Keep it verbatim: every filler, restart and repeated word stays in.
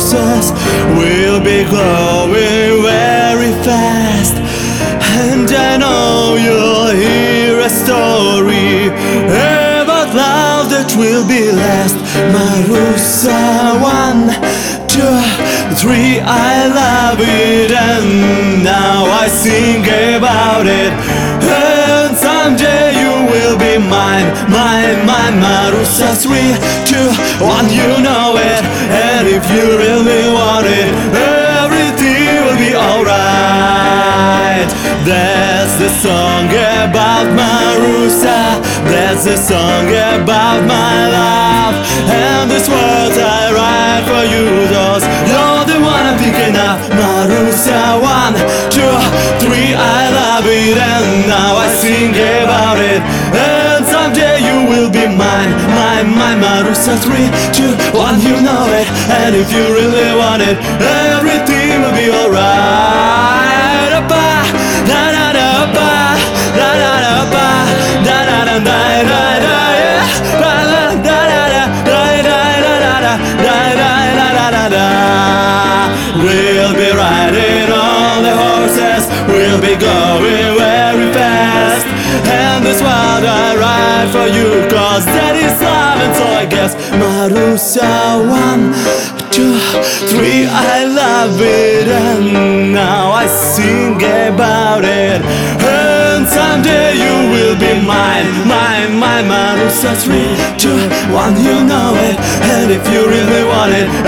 horses will be going very fast. And I know you'll hear a story about love that will be last. Marusa, one, two, three, I love it, and now I sing about it. And someday you will be mine, mine, mine. Marusa, three, two, one, you know it. And if you really want it, everything will be alright. That's the song about Marusa. That's the song about my love. And these words I write for you, those you're the one I'm thinking of. Marusa, one, two, three, I love it, and now I sing about it. And someday you will be mine, mine, mine. Marusa, three, two, one, you know it. And if you really want it, everything will be alright. Da da da ba, da da da ba, da da da da da da, yeah. Da da da da da da da da da da. We'll be riding on the horses, we'll be going very fast. And this world I ride for you, cause that is love. And so I guess Marusa, one, two, three, I love it, and now I sing about it. And someday you will be mine, mine, mine. Marusa, three, two, one, you know it. And if you really want it,